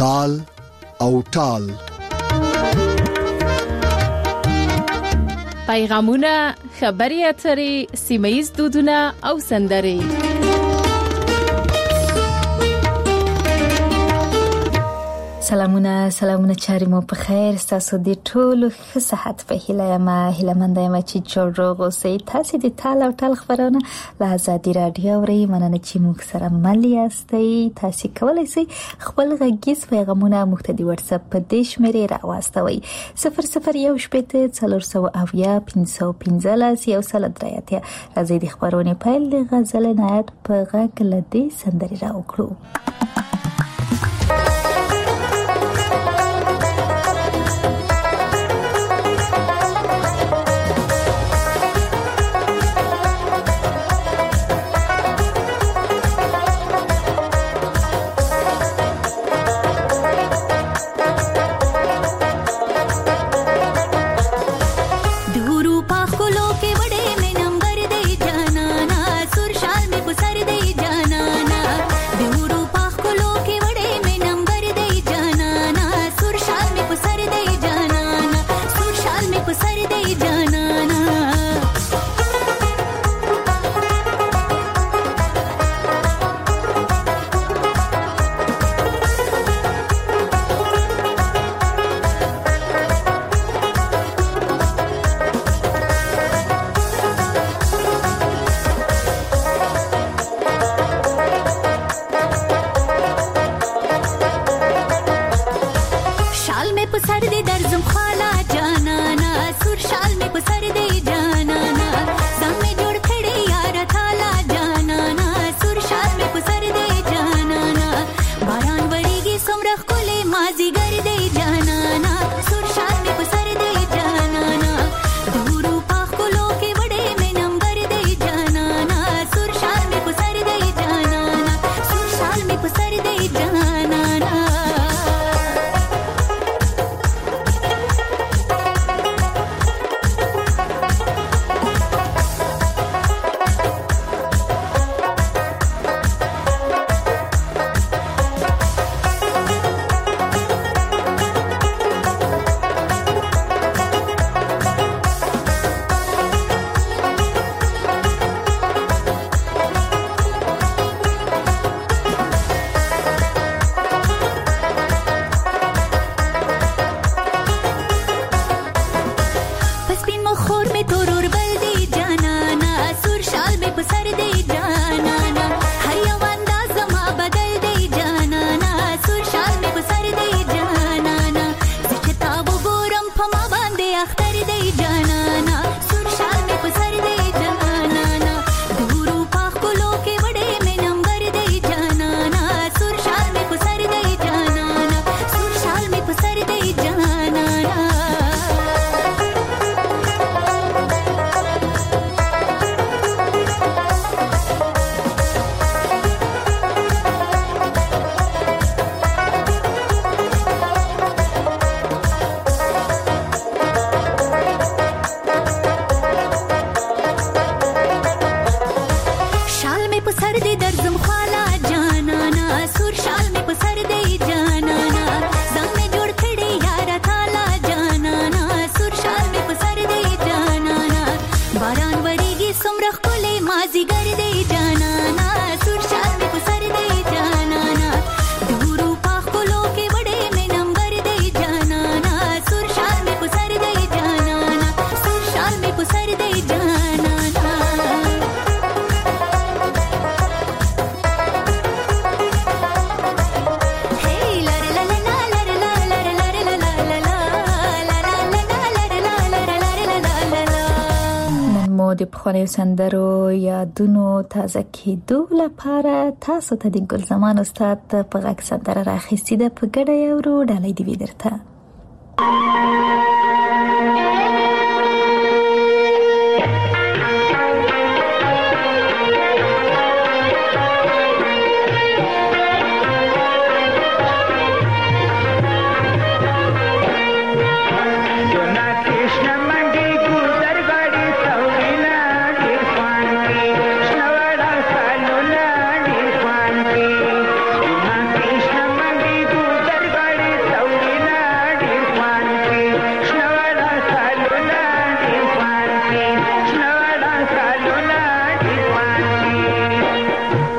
تال او ټال. پیغامونه، خبري اترې، سیمه‌ییز دودونه او سندرې. سلامونه چاري مو په خیر. تاسو د ټولو ښه صحت په هیله مند یم چې جوړ روغ اوسئ. تاسو د تال او ټال خبرونه له آزادي رادیو اورئ. مننه چې موږ سره مل یاستئ. تاسو کولی شئ خپل غږیز پیغامونه موږ ته د واتس اپ په دې شمیرې راواستوئ: 00181515 راځي د خبرونې پیل د غزل نایت په غږ لدې سندري راوکړو. د پخوانیو سندرو یادونو تازه کېدو لپاره تاسو ته د ګل زمان استاد په غږ سندره راخیستې ده. په ګډه یو ډالۍ دی درته. Krishna Mandi Gudar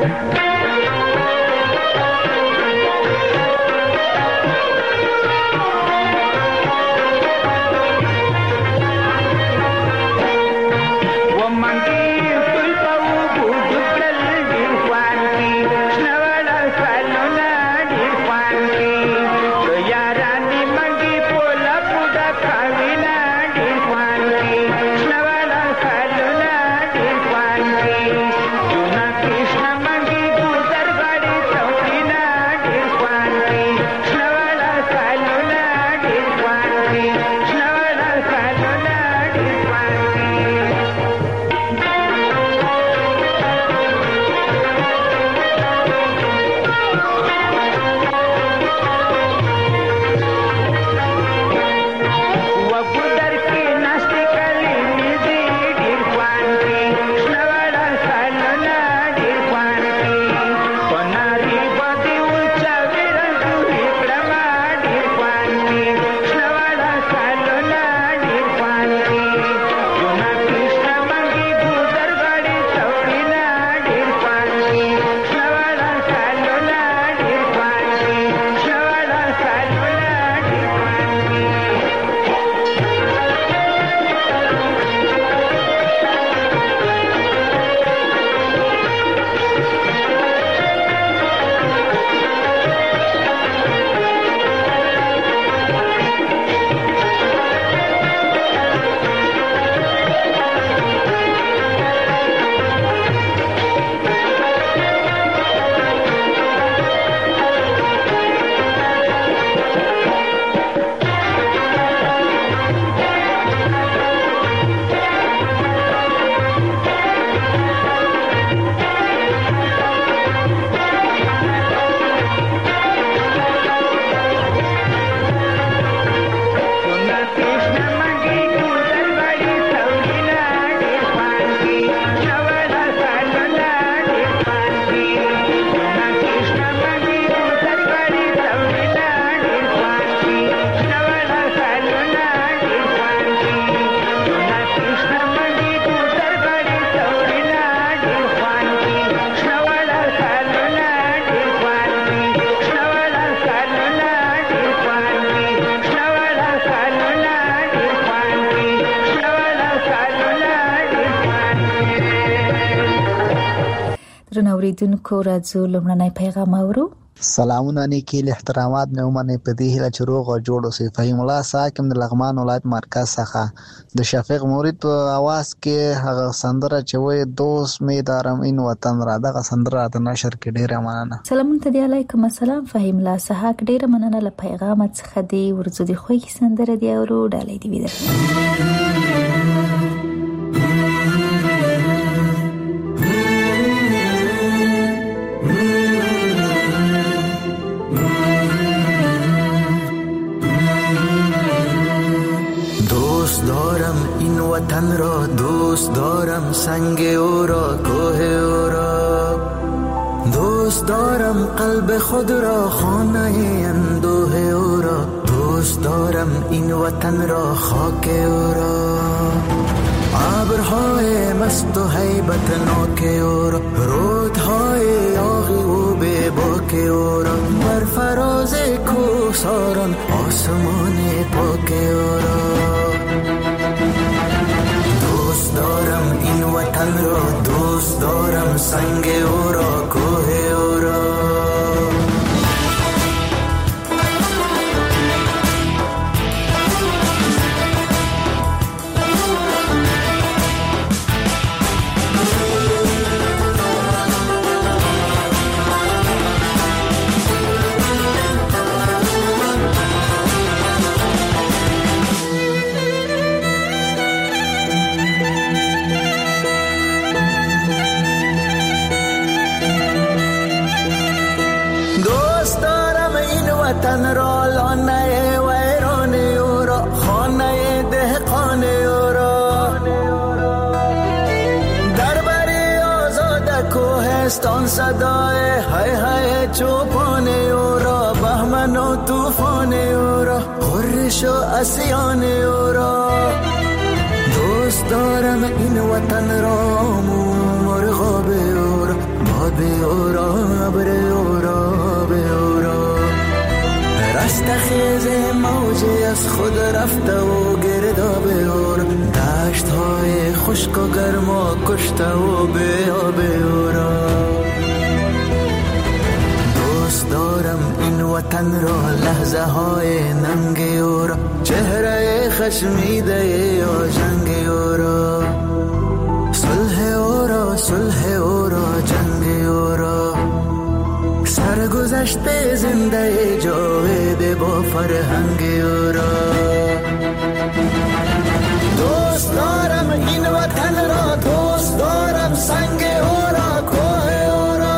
اوریدونکو راځو لومړنی پیغام اورو. سلامونه نیکی احترامات مې ومنئ په دې هیله چې روغ او جوړ اوسئ. فهیم الله ساکم د لغمان ولایت مرکز څخه د شفیق مورید په اواز کې هغه سندره چې وایي دوست می دارم این وطن را، دغه سندره د نشر کې ډیره مننه. سلامونه ته دی، علیکم السلام. فهیم الله ساک ډیره مننه له پیغام څخه دی. ورځو دی خوې سندره دی اورو ډالې دی ویل. وطن را دوست دارم، سنگ او را، کوه او را دوست دارم، قلب خود را، خانه اندوه او را دوست دارم، این وطن را، خاک او را، ابرهای مست و هیبت ناک او را، رودهای آغی و بیباک او را، بر فراز کوهساران آسمان پاک او را دوست دارم، این وطن را دوست دارم، سنگ او را، کوه او را. وطن را لانه ویران او را، خانه دهقان او را، در بری آزاد کوهستان صدای های های چوپان او را، بهمن و طوفان او را، خورش و اسیان او را دوست دارم، این وطن را، مرغاب او را، باد آبی اورا ابر اورا به اورا رستخیز موجی از خود رفته و گرداب اورا دشت های خشک و گرم و کشته و به آب اورا دوست دارم این وطن را لحظه های ننگ اورا چهره خشمیده یا جنگ اورا صلح اورا جنگ اورا سرگذشته زنده جاوید با فرهنگ اورا دوست دارم این وطن را دوست دارم سنگ اورا کوه اورا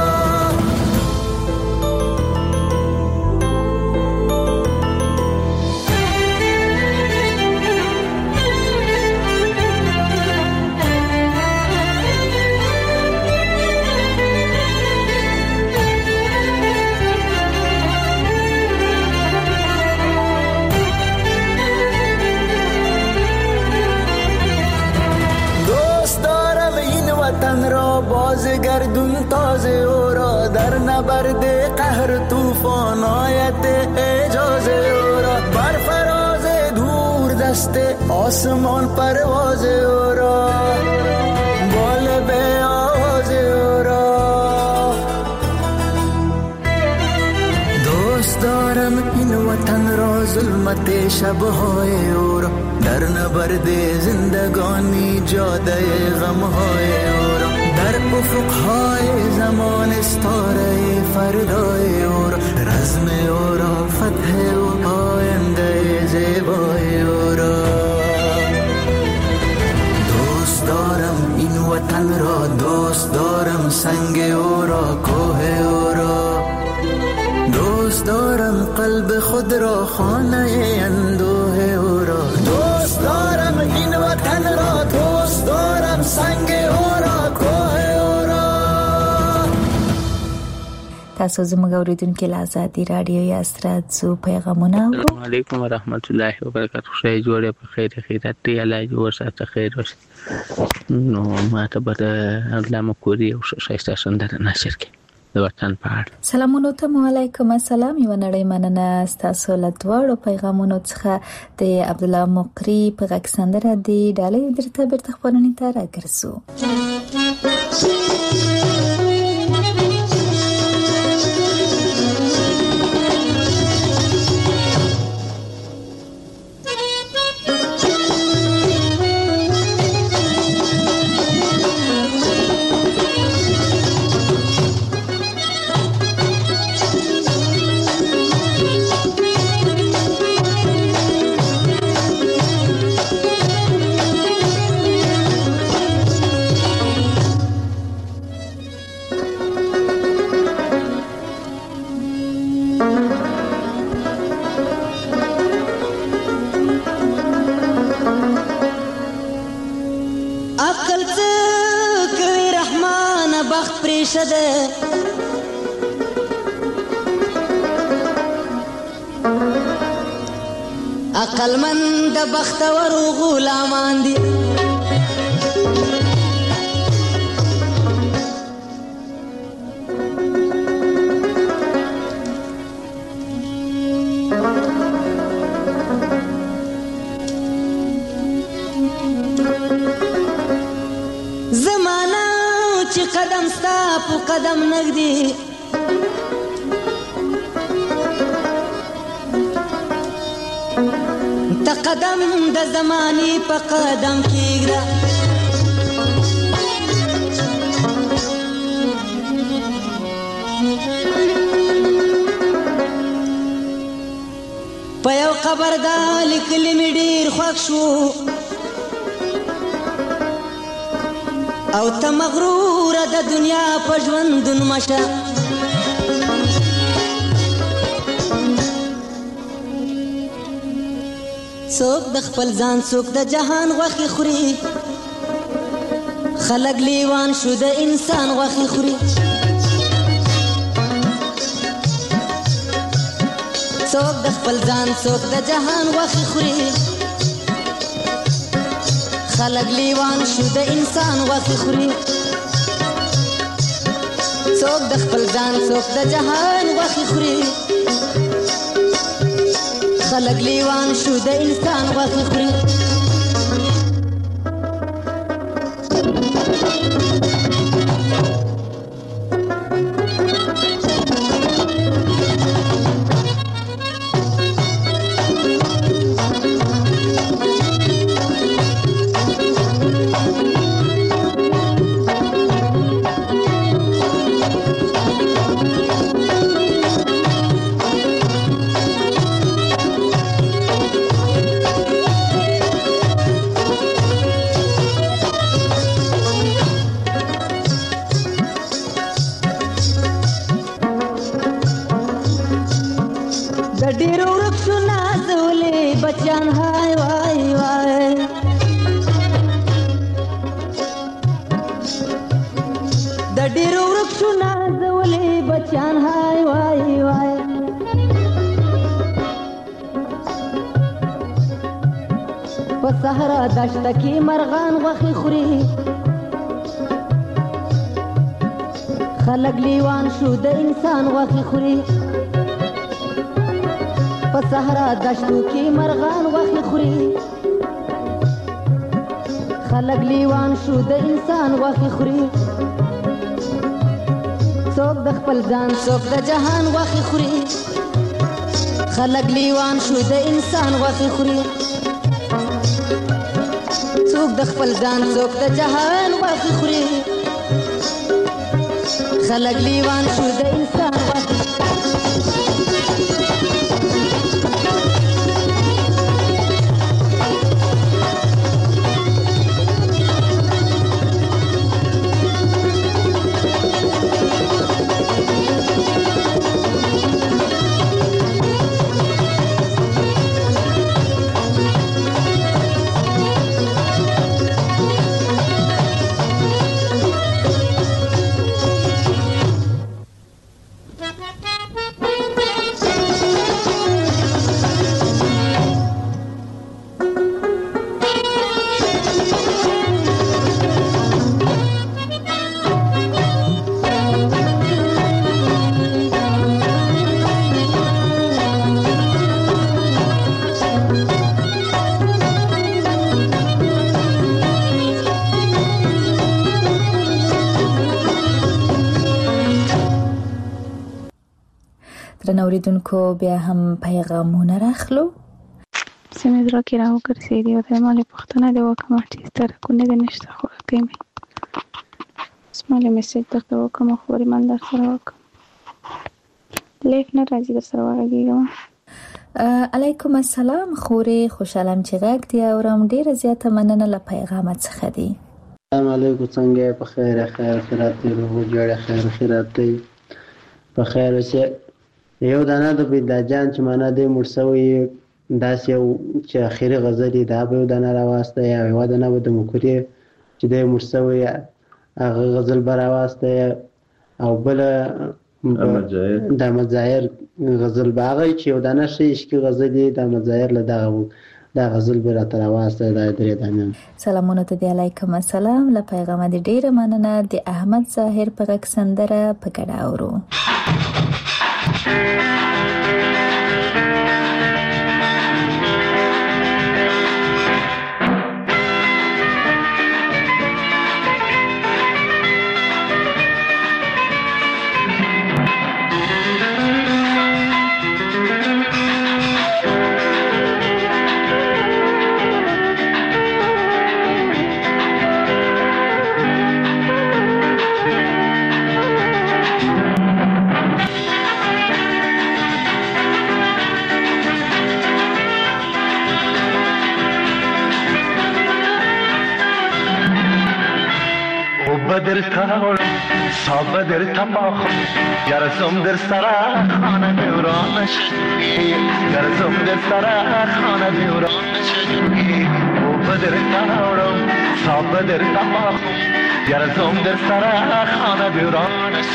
وطن را بازگردون تازه اورا در نبرد قهر طوفان آیت اجازه اورا بر فراز دور دست آسمان پرواز اورا بال به آواز اورا دوست دارم این وطن را ظلمت شبهای اورا در نبرد زندگانی جاده غمهای اورا در افقهای زمان استاره فردای اورا رزم اورا فتح و آینده زیبای اورا دوست دارم این وطن را دوست دارم سنگ اورا کوه اورا دوست دارم قلب خود را خانه اندوه اورا دوست دارم این وطن را دوست دارم سنگ اورا کوه اورا تاسو زموږ اوریدونکو له آزادي رادیو یا ستراتزو پیغامونه اورو. السلام علیکم ورحمت الله وبرکاته. خدای جوړه په خیر خیرات دی الله جوړ ساته خیر وش. نو ما ته به علامه کوری او شایسته سندره نشر کی د وطن په اړه. سلامونه ته وعلیکم السلام. یو نړۍ مننه ستاسو له دوړو پیغامونو څخه د عبد الله مقری په غږ سندره دی ډالۍ درته بیرته خبرونه ته راګرځو. عقل من د بختور غلامان دي زمانہ چې قدم ستا په قدم نږدې ته قدم د زماني په قدم کېږده په یو قبر دا لیکلي مې ډېر خوښ شو او ته مغروره د دنیا په ژوندون مشه څوک د خپل ځان څوک د جهان غوښې خوري خلک لیوان شو د انسان غوښې خوري څوک د خپل ځان څوک د جهان غوښې خوري خلک لیوان شو د انسان غوښې خوري څوک د خپل ځان څوک د جهان غوښې خوري خلک لیوان شو د انسان غوښې خوري صحرا دشته کې مرغان غوښې خوري خلک لیوان شو د انسان غوښې خوري په صحرا دشتو کې مرغان غوښې خوري خلک لیوان شو د انسان غوښې خوري څوک د خپل ځان څوک د جهان غوښې خوري خلک لیوان شو د انسان غوښې خوري څوک د خپل ځان څوک د جهان غوښې خوري خلک لیوان شو د انسان غوښې نوریدونکو بیا هم پیغامونه راخلو سمې درا کې راو ګرځېدي او د مالې پښتنه د وکم ارتیسته رکونه د نشته خوراکې مې اسماله میسج درته وکم خبرې من در سره وکم لیف نه راځي در سره وغږېږم علیکم السلام خورې خوشحالم چې غږ دی اورم ډېره زیاته مننه له پیغامت څخه دی السلام علیکم څنګه په خیر خیرات دی روغ جوړ خیرات دی په خیر اوسه یو دانه د بيدا جان چې معنا د مرسوي داس یو چې اخیری غزل دا به دانه راواسته یا یو دانه د مکوري چې د مرسوي هغه غزل براواسته او بل د مزایر غزل باغی چې یو دانه شي عشق غزل د مزایر له دغه دا غزل به تر راواسته د درې دانه سلامونه ته دی علیکم السلام له پیغام د ډیره مننه د احمد ظاهر په غږ سندره په ګډا اورو بدر تاول صاب بدر تماخ گرزم در سرا خانه دورانش گرزم در سرا خانه دورانش او بدر تاول صاب بدر تماخ گرزم در سرا خانه دورانش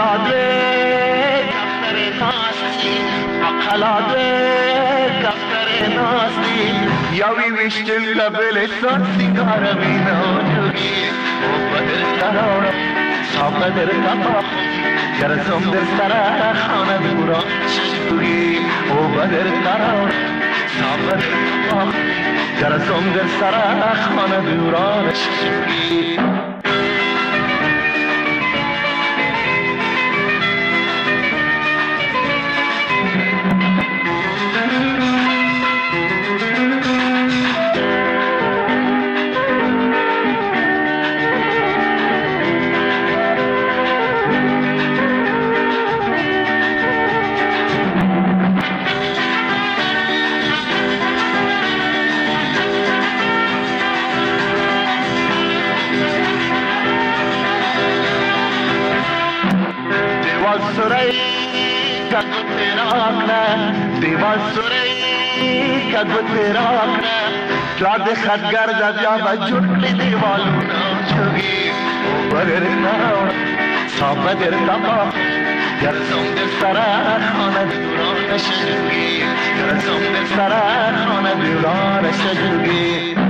قلاده دفتر ناستی قلاده دفتر ناستی یاوی وشتن لبل سنگار مینا جوگی او بدر تراورم صاحب در تباخ گرزم در سرا خانه دوران شجوگی او بدر تراورم صاحب در تباخ گرزم در سرا خانه دوران شجوگی دیوال سوری کدو تیرا کنه لاد خدگر دیا بجور کلی دیوالونا چوگی برر نراو صاحب در تباخ گرزم در سرا خانه دوران شجوگی گرزم در سرا خانه دوران شجوگی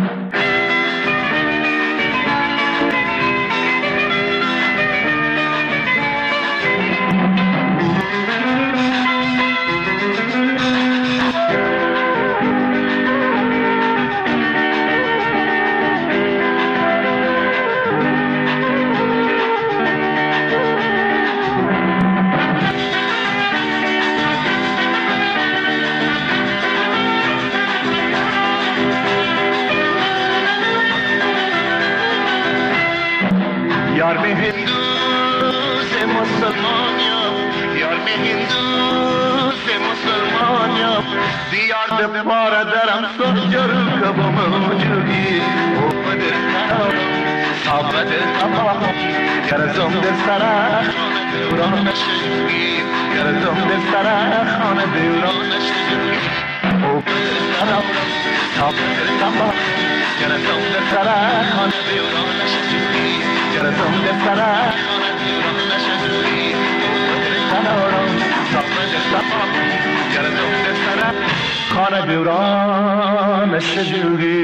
यार में हिंदू से मुसलमान यार में हिंदू से मुसलमान दियार दे पारा दरम सोजर कब मौजूदी ओ बदर कराओ साबदर तबाह गरजम दे सरा दौरान शजूगी गरजम दे सरा खान दौरान शजूगी ओ बदर कराओ साबदर तबाह गरजम दे सरा खान दौरान शजूगी گرزم در سرا خانه دوران شجوگی بدر تنارم صاحب در تباخ گرزم در سرا خانه دوران شجوگی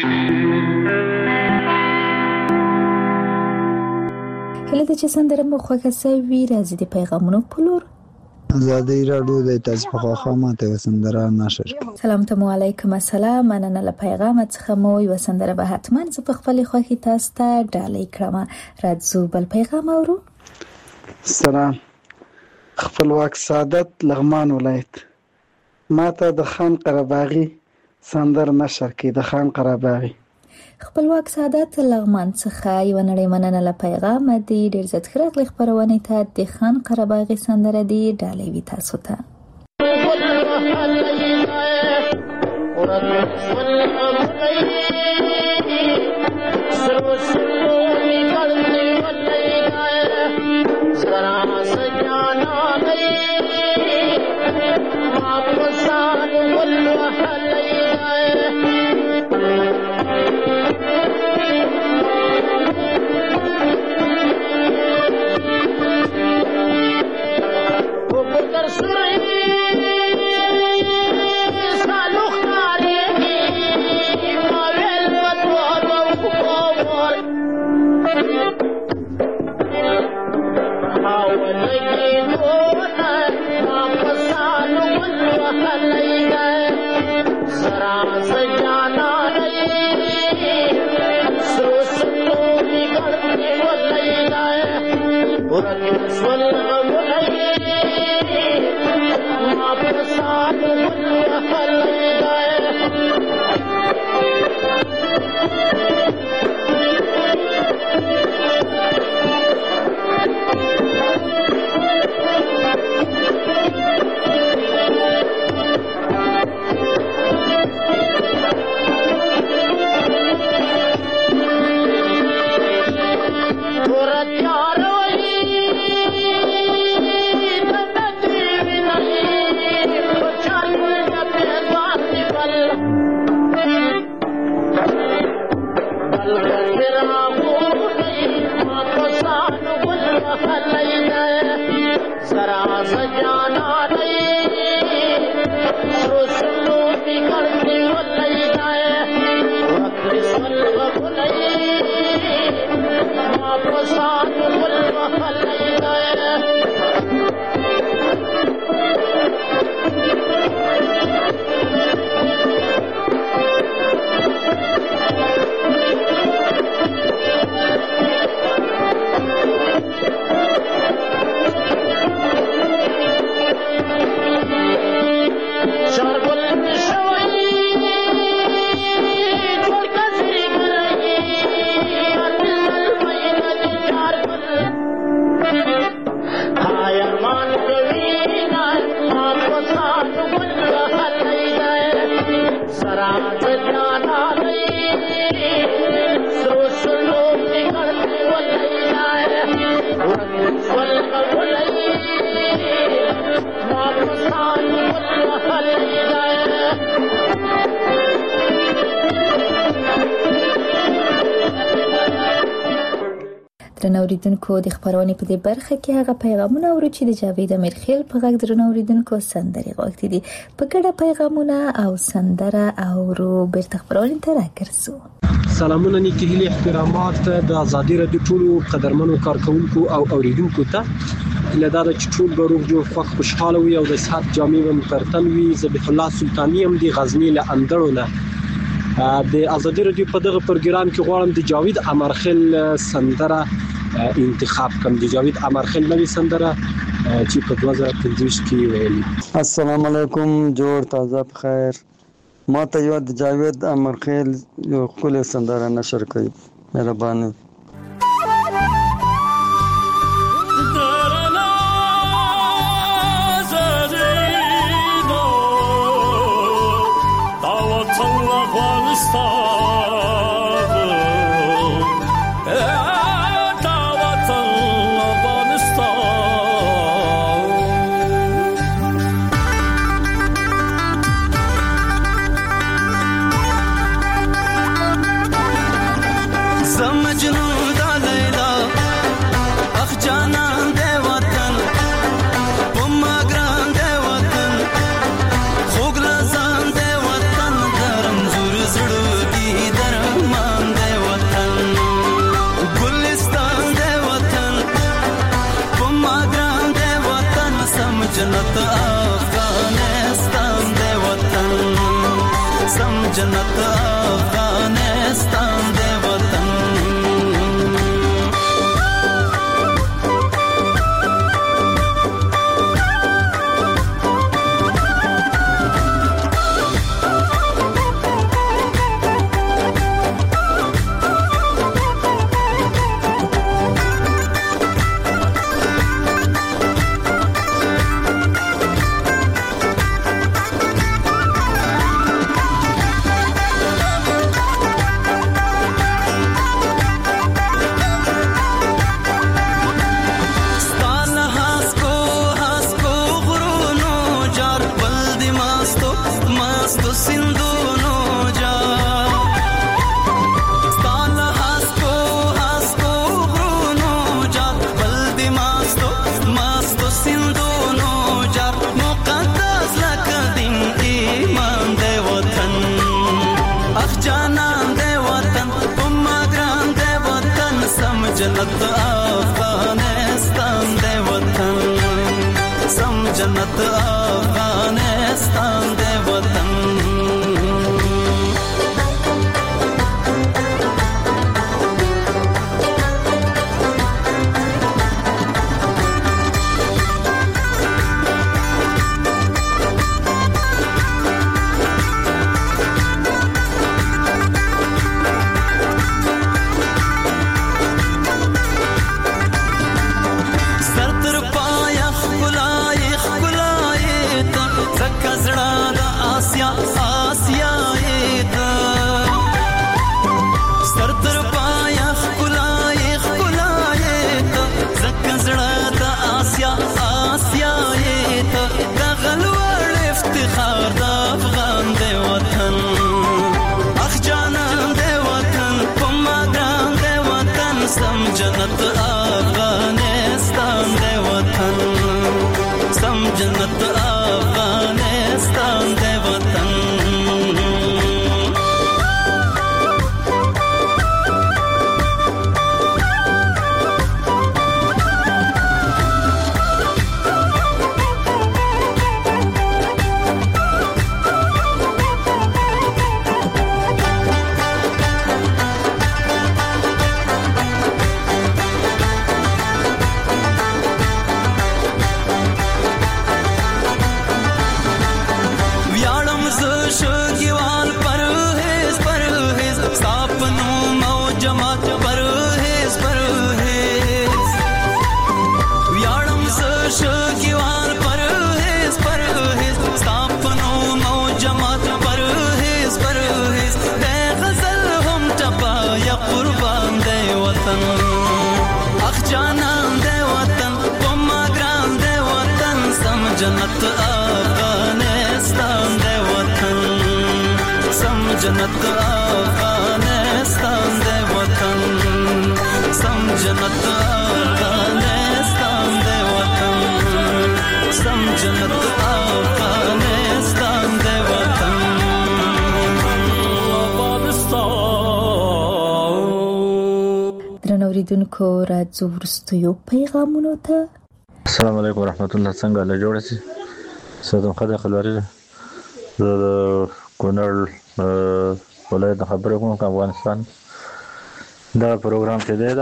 هله د چې سندره مو خوښه سوي راځي د پیغامونو په لور. ازادي راډیو د تاسو په خواخه ماته سندره نشر. سلام ته علیکم السلام. مننه له پیغام څخه مو یو سندره به حتما ز په خپل خوښي تاسو ته ډالۍ کړم. راځو بل پیغام اورو. سلام. خپلواک سعادت لغمان ولایت. ماته د خان قرباغي سندره نشر کې د خان قرباغي. خپلواک سعادت لغمان څخه یو نړۍ مننه له پیغام دی. ډیر زیات خراغلی خبرونه ته د خان قرباغي سندره دی ډالۍ وی تاسو ته. Thank you. درنو اوریدونکو د خبرونه په دې برخه کې هغه پیغامونه اورو چې د جاوید امیرخیل په غږ درنو اوریدونکو سندري غوښتي دي په ګډه پیغامونه او سندره اورو بیرته خبرونه ته راګرځو. سلامونه نیکی هیله احترامات د ازادي رادیو ټولو قدرمنو کارکونکو او اوریدونکو ته لدار چې ټول بروغ جو خوشحاله وي او د صحت جامع ممترتن وي. ذبیح الله سلطانی هم دی غزنی له اندرونه د ازادي رادیو په دغه پروګرام کې غواړم د جاوید امرخیل سندره انتخاب کوم. د جاوید امرخیل نوې سندره چې په 2015 کې ویلي. السلام علیکم، جوړ تازه بخیر. ما ته یو د جاوید امرخیل یو خپل سندره نشر کړي، مهرباني. जन्नत अफगानिस्तान दे वतन जन्नत अफगानिस्तान दे वतन सम जन्नत अफगानिस्तान दे वतन जन्नत अफगानिस्तान दे वतन جماعت پرهیز پرهیز ویاړم زه شګیوال پرهیز پرهیز ستاپنو نو جماعت پرهیز پرهیز د غزل هم ټپا یا قربان دی وطن اخ جانان دی وطن کومه ګران دی وطن سم جنت افغانستان دی وطن سم جنت افغانستان دی وطن سم جنت افغانستان دی وطن سم جنت افغانستان دی وطن درنو اوریدونکو راځو وروستیو پیغامونو ته. السلام علیکم ورحمت الله. څنګه له جوړ شي صدم خدای خلوري زه د کونړ ولایت خبرې کوم افغانستان دا پروګرام چې دی دا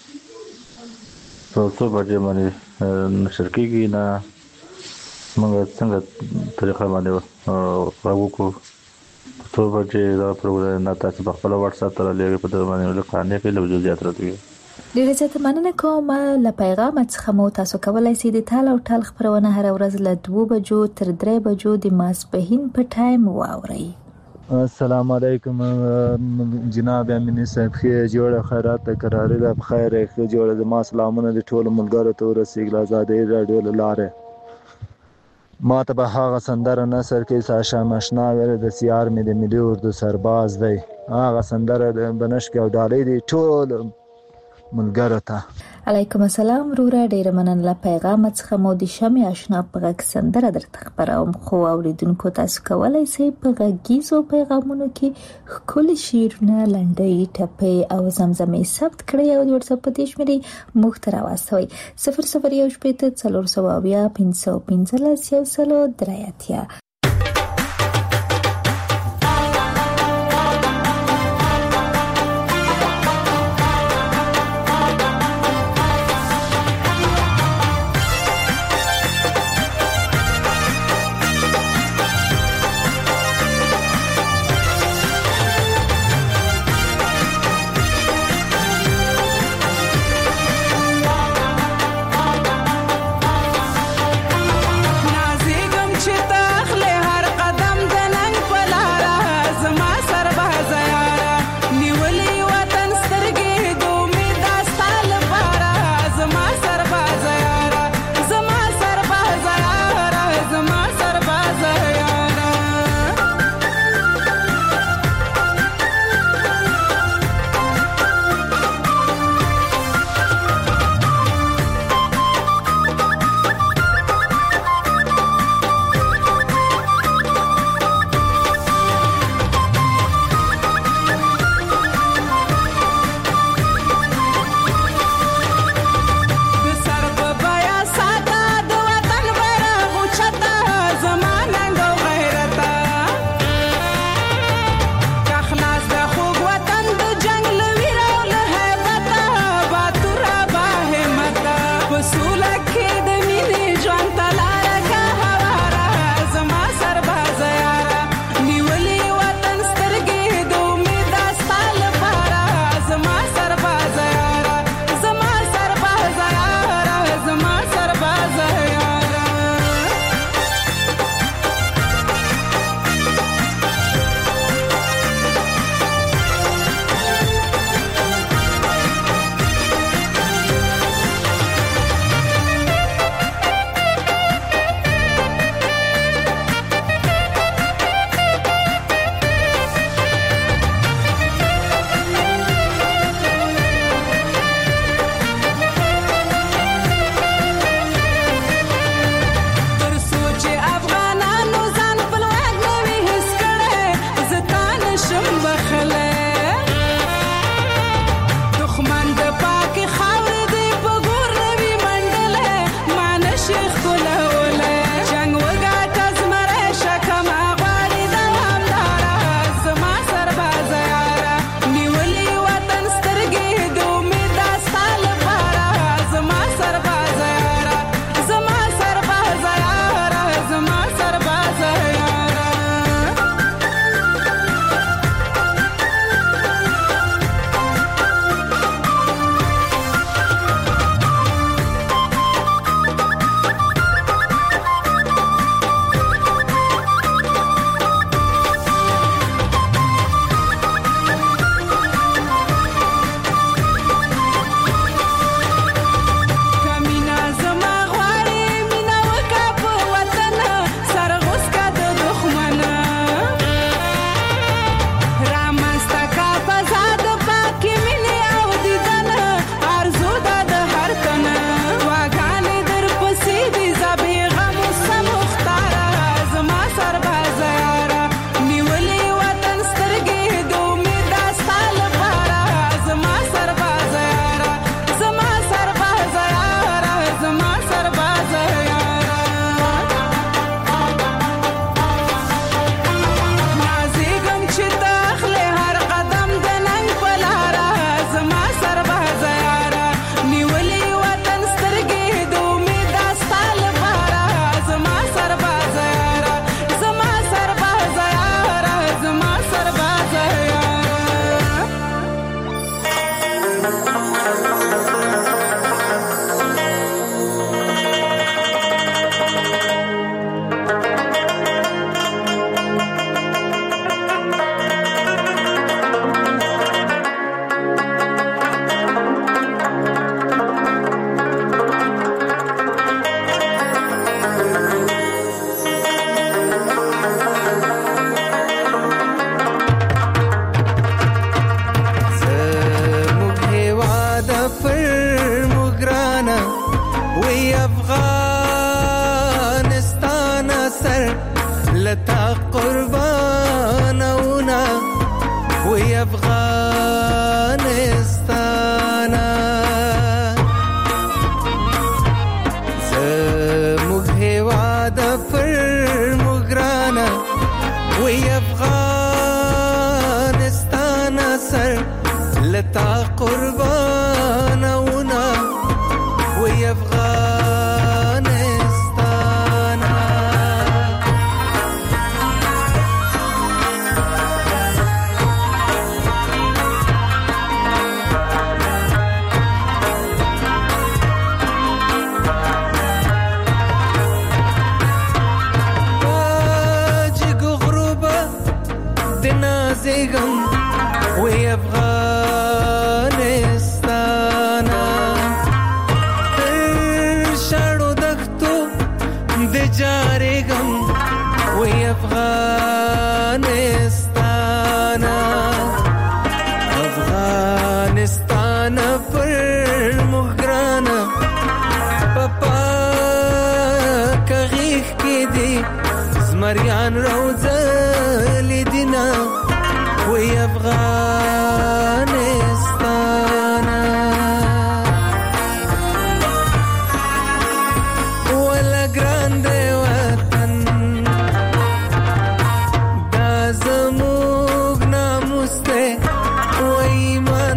په څو بجې باندې نشر کېږي نه موږ څنګه طریقه باندې راوکو څو بجې دا پروګرام نه تاسو په خپل واتس اپ ته لګي په دغه باندې له قانې کې له جزئیات راځي. ډیره زیاته مننه کوم. له پیغام څخه مو تاسو کولای شئ د تال او ټال خبرونه هر ورځ له 2 بجو تر 3 بجو د ماسپښین په ټایم واورئ. السلام علیکم جناب امین صاحب خیر جوړه خیرات قرارې ده بخیر خیر جوړه د ما سلامونه د ټولو ملګرو ته ورسیږي. آزادۍ رادیو لاره ما ته به هغه سندره نثر کې ساشا مشنا ویل د سیار مې د ملي اردو سرباز دی هغه سندره د بنشک او ډالۍ دی ټول ملګرو ته. علیکم السلام وروره ډیره مننه. له پیغام څخه مو د شمع آشنا په غږ سندره درته خبروم خو اوریدونکو تاسو کولای شئ په غږیزو پیغامونو کې ښکلي شعرونه لنډۍ ټپې او زمزمې ثبت کړئ او د واتساپ په دې شمېرې موږ ته راواستوئ 0014 نازیګم چې تخل تا قربانونا وی افغانستانا زیگم وی افغانستانا در شاړو دښتو د جارېږم وی افغانستانا افغانستانا پر موږ ګرانه په پاکه غېږ کې دي زمریان روزلي دینه وی افغانستانا ولا ګرانده وطن دا زموږ ناموس دی وی ایمان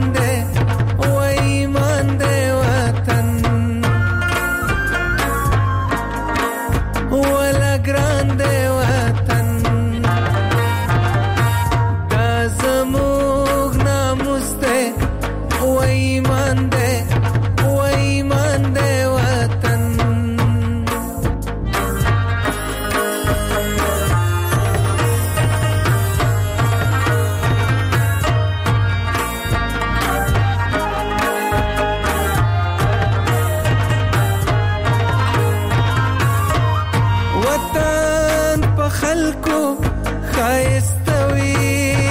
دی وطن ولا ګرانده وطن زموږ ناموس دی و ایمان دی وطن وطن په خلکو ښایسته وي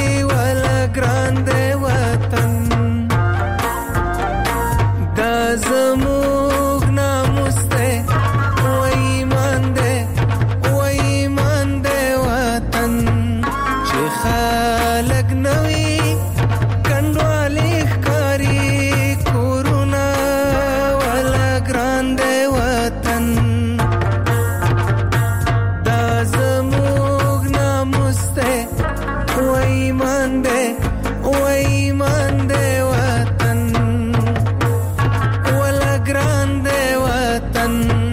زموږ ناموس دی و ایمان دی وطن چې خلک نوي کنډوالې ښکاري کورونه ولا ګران دی وطن دا زموږ ناموس دی و ایمان دی وطن grande watan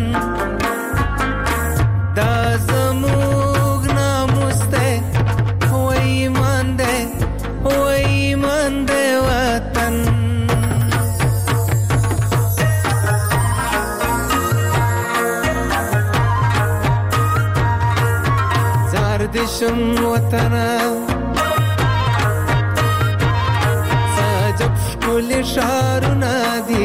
da zamug namus de wa iman de watan zardishum watana sajab shkul sharuna di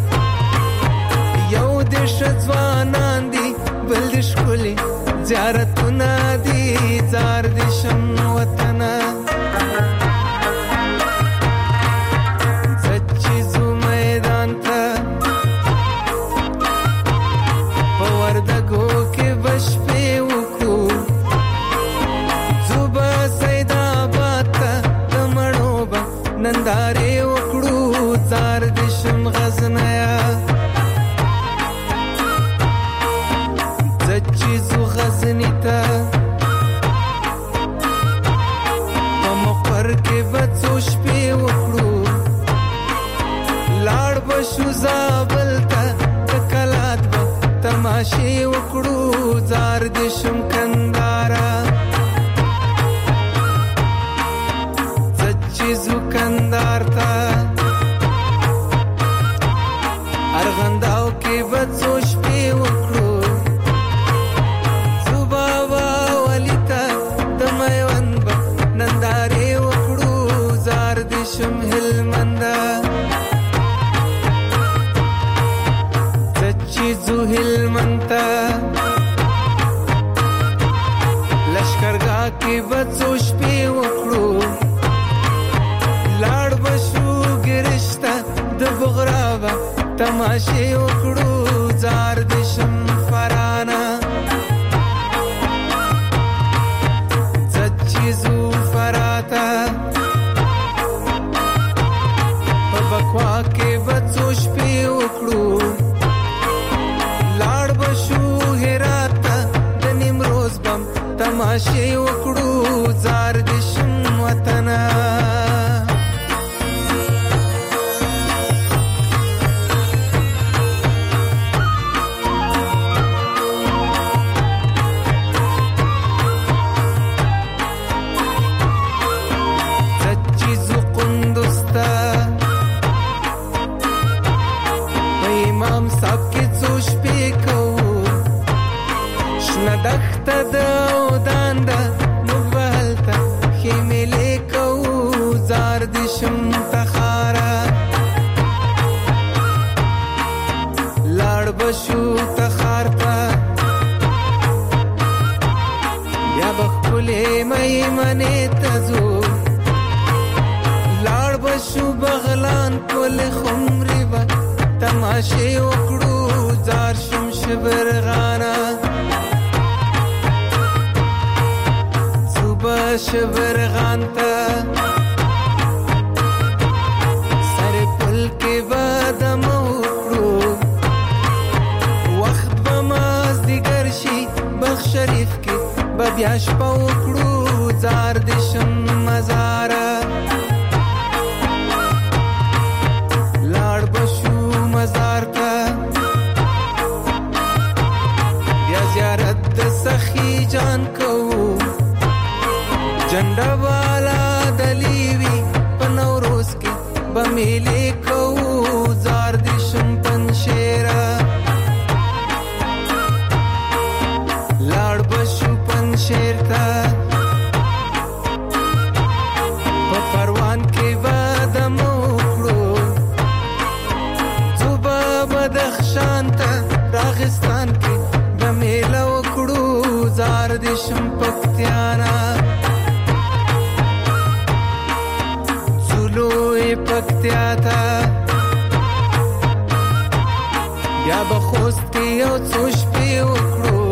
یو دیش ځوانان دي بل د ښکلي زیارتونه دي زار دیشم وطنه زه چې ځو میدان ته په وردګو کې به شپې وکړو ځو به سیدآباد ته د مڼو به نندارې وکړو زار دیشم غزنیه چیزو غزنی تا په مقر کې بڅو شپې وکړو لاړ بشو زابل ته د کلات به تماشې وکړو زار د شم کندارا چیزو کندار تا ارغنداو کې بڅو شپې وکړو نندارې وکړو زار دې شم هلمنده چې ځو هلمند ته لشکرګاه کې به څو شپې وکړو لاړ به شو ګرش ته د بغرا به تماشې وکړو زار دې شم فرانه زو فراتا په بکوا کې بڅو شپې وکړو لاړ بشو هرات د نیمروز بم تماشې وکړو زار د شم وطن بغلان کول خمري با تماشې وکړو زار شم شبرغانا صبح شبرغان ته سر پل کې بادم وکړو وخت بماز دیگر شي بخ شریف کې بیا شپه وکړو زار د شم مزاره لاړ بشو مزار ته بیا زیارت د سخی جان کو جنډا والا دلیوی په نوروز کې بمیلې کو زار د شم پنشیرا لاړ بشو پنشیر ته راغستان کې بمیلا وکړو زار د شم پکتیانا زلوې پکتیا ته بیا بخوست کې یو څو شپې وکړو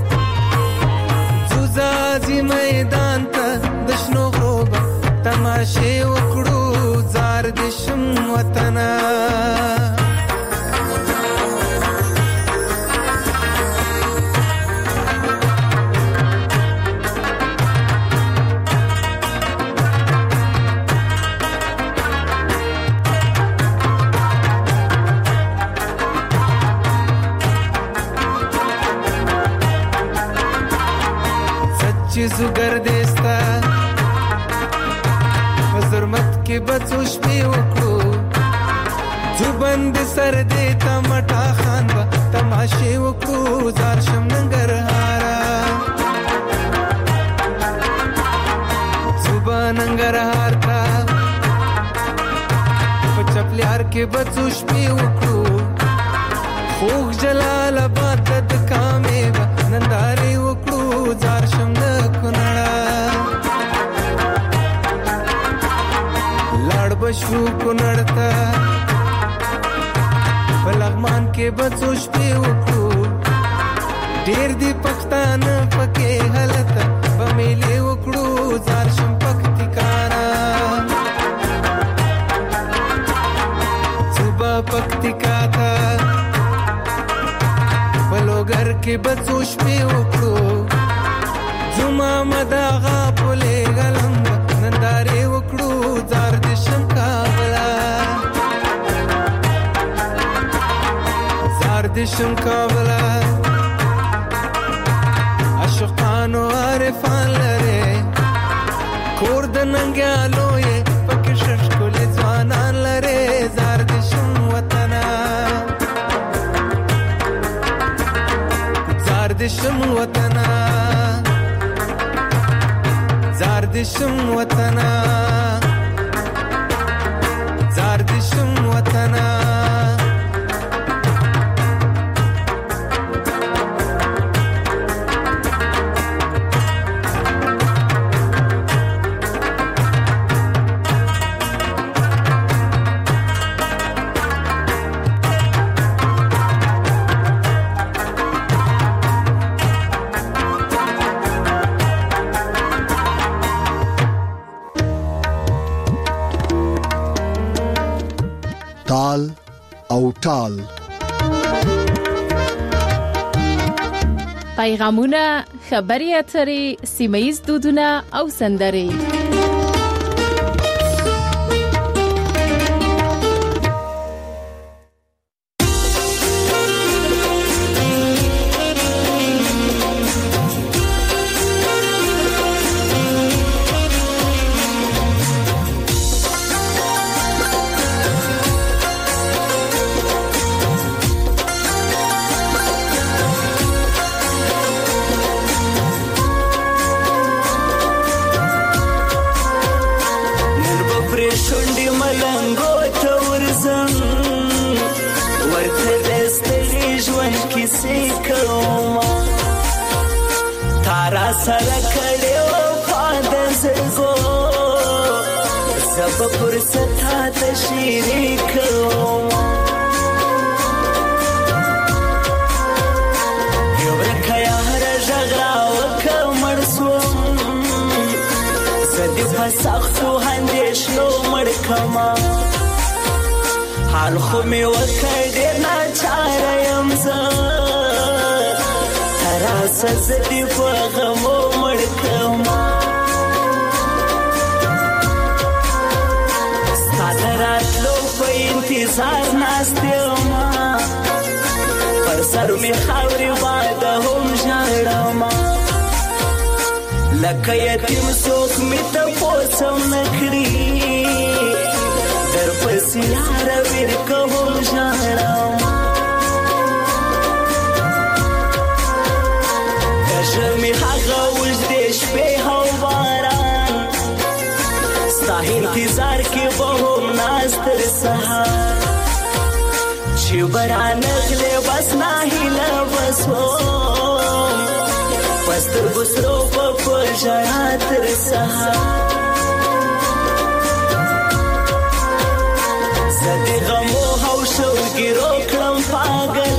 زوزازي میدان ته د شنو غروب تماشې وکړو زار د شم وطنا چیزو گردستا وزرمت کې بچو شپې وکړو جو بند سر دیتا مټا خان با تماشې وکړو زار شم ننګرهارا صبح ننګرهار تا په چپلیار کې بچو شپې وکړو خوږ جلال آباد د کامې با نندارې وکړو زار شم د کونړا لاړ بشو کونړ ته په لغمان کې بچو شپې وکړو ډېر دي پښتانه پکې هلته بمیلې وکړو زار شم پکتیکانا صبح پکتیکا ته بلوګر کې بچو شپې وکړو زما مداغا پولې غلم نندارې وکړو زار د شم کابلا زار د شم کابلا عاشقانو عارفان لره کور د ننګیالو یې پکې ششکولې ځوانان لره زار د شم وطنا زار د شم وطنا زار د شم وطنا زار د شم وطنا تال او ټال پیغامونه خبري اترې سیمه‌ییز دودونه او سندرې سره کړو پاد زګو زب فرصت ته شریک یورکه یار ژغرا وکمړ سوم زدی په سختو اندېښنو مړ کما حال خو مې وکړ ډېر ناچاره یم زه تراسه زدی په غمو مړ کما ستا د راتلو په انتظار ناست یمه پر سر مې خاورې باده هم ژاړمه لکه یتیم څوک مې تپوس هم نه کړي درپسې یاره ورکه هم ژاړمه د ژمې هغه اوږدې شپې او باران ستا انتظار کې به هم ناست تر سهار چې به رانغلې بس ناهیله به سوم په سترګو سرو به په ژړا تر سهار زه د غمو او شوګیرو کړم پاګل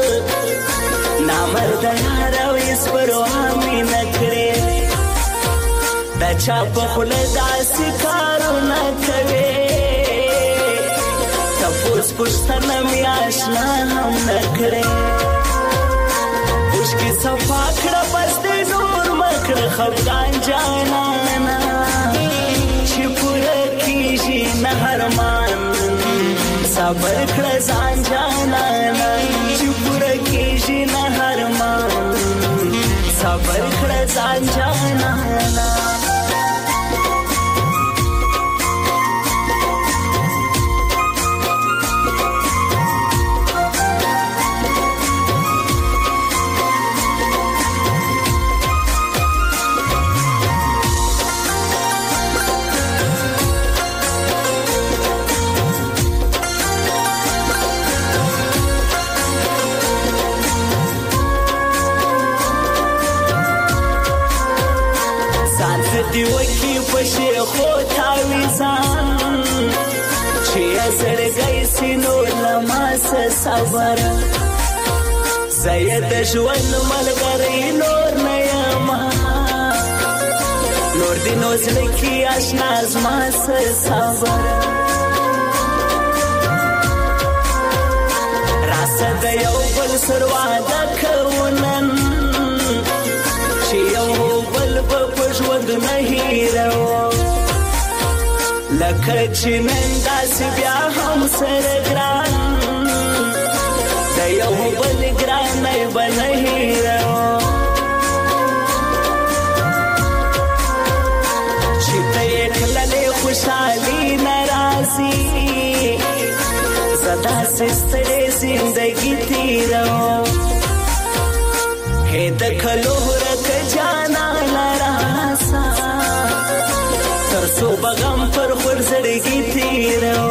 نامرده یاره ویس پروا مې نه کړې د چا په خوله داسې کارونه کوې تپوس پوښتنه مې اشنا هم نه کړې اوښکې صفا کړه بس دې نور مه کړه خفګان جانانه چې پوره کېږي نه ارمان صبر کړه ځان جانانه چې پوره کېږي نه ارمان صبر کړه ځان جانانه دی وکی پشی خود تاویزان چی زرگی سینو لماس صبر زید جوان ملگری نور نیما نور دی نوزلکی اشناز ماس صبر راسد یو بل سرواده کونن چی یو بل ژوند نه هیرو لکه چې نن داسې بیا هم سره ګران د یو بل ګرانی به نه هیرو چې ته یې کللې خوشحالي نه راځي زه داسې ستړې زندګي تېرو هې د کلو ورکه جانانه راسه تر څو به غم پر خور زړګي تېرو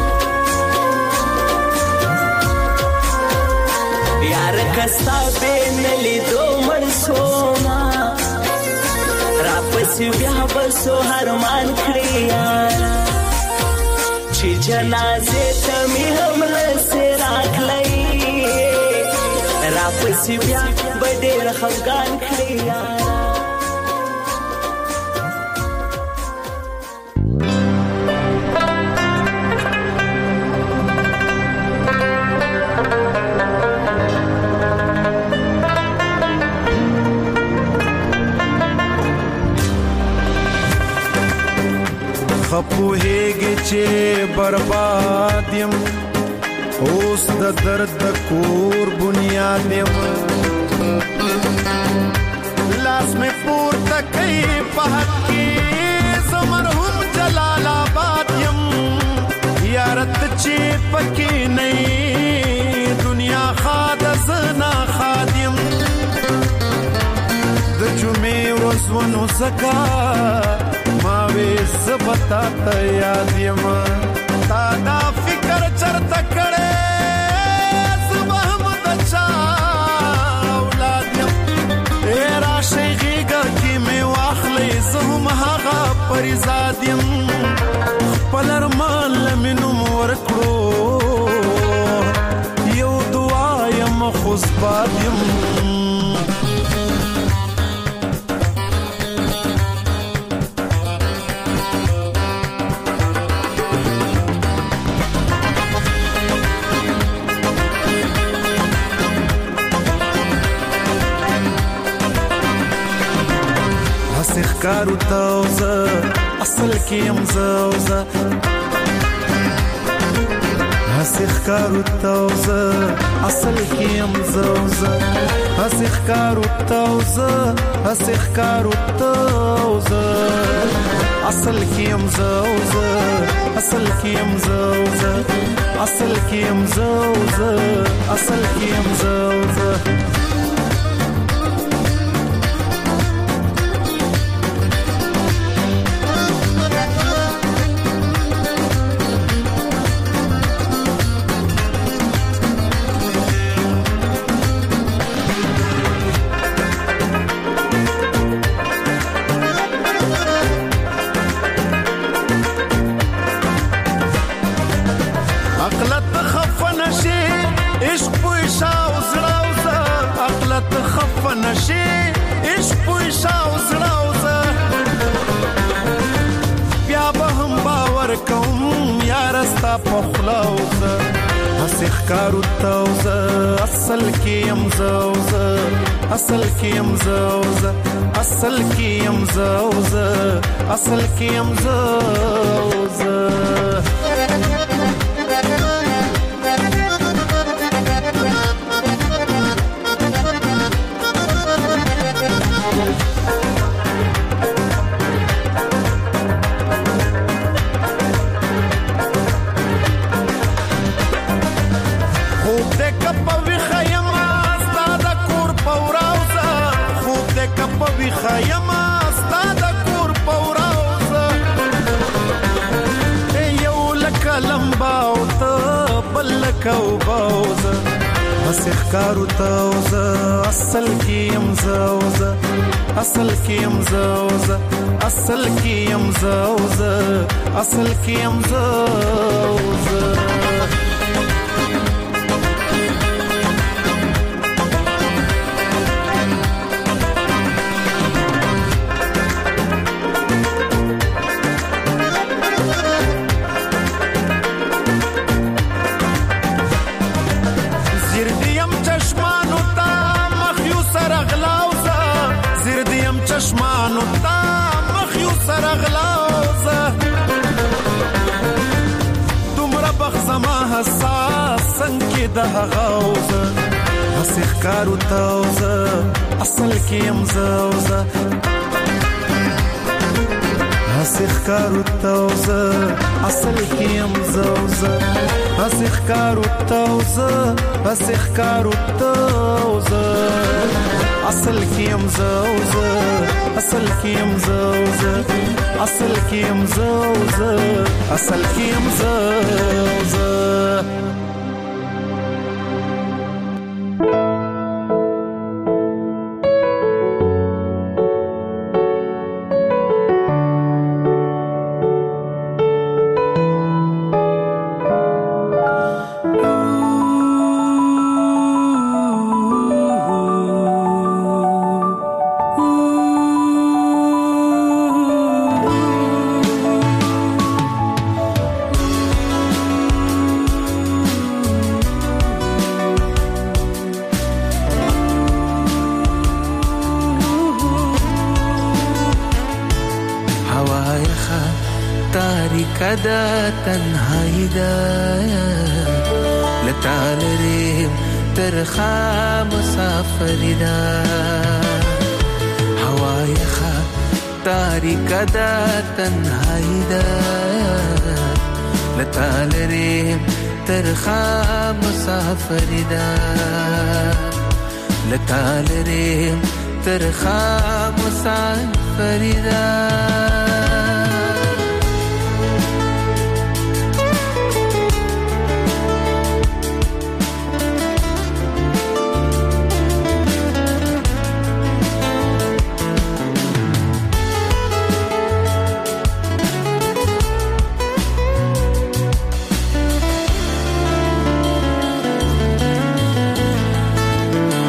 یاره ستا بې نه لیدو مړ سومه راپسې بیا به څو ارمان کړې یاره چې جنازې ته مې هم لسې راکلی راپسې بیا به ډېر خفګان کړې یاره خپوهیږي چې برباد یم اوس د درد د کور بنیاد یم لاس مې پورته کوي په حق کې زه مرحوم جلال آباد یم یارت چې پکې نه دنیا خاد زنا خادم د جمعې ورځ ونو زکا ما وې زبتا ته یاد یم تا دا فکر چرته کړې صبح مدچا اولاد یم را شيغه کې مې واخلې زه هم هغه پریزاد یم خپل ارمان لمنو ښکارو توزه اصل کې يم زوزه هسې ښکارو توزه اصل کې يم زوزه هسې ښکارو توزه هسې ښکارو توزه اصل کې يم زوزه اصل کې يم زوزه اصل کې يم زوزه اصل کې يم زوزه نشي عشق پوي شاو زړاوزه بیا به هم باور کوم یار استا په خلاوزه هسې ښکارو توزه اصل کې يم زوزه اصل کې يم زوزه اصل کې يم زوزه اصل کې يم زوزه خیمه ستا د کور پوراوزه یو لکه لمبا او ته بل لکه اوباوزه هسې ښکارو توزه اصل کې يم زوزه اصل کې يم زوزه اصل کې يم زوزه اصل کې يم زوزه چشمانو تا مخیو سرغلاوزه دومره بخزما حساس څنګه د هغاوزه هسې ښکارو توزه اصل کې يم زوزه هسې ښکارو توزه اصل کې يم زوزه هسې ښکارو توزه هسې ښکارو توزه اصل کې يم زوزه اصل کې يم زوزه اصل کې يم زوزه اصل کې يم زوزه کدا تنهایی دا لتالریم ترخا مسافری دا هوای خا تاریک دا تنهایی دا لتالریم ترخا مسافری دا لتالریم ترخا مسافری دا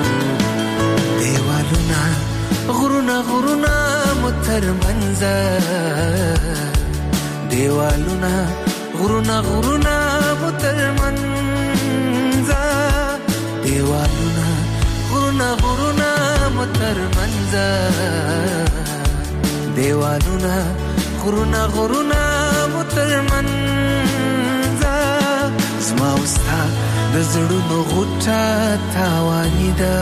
غرونا متر منظر غرونه غرونه غرونه مترمنځ زما وستا د زړونو غوټه تاواني ده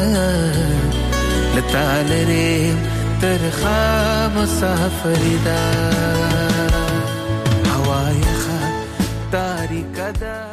لتا لري ترخه مسافري ده هوا یخه تاریکه ده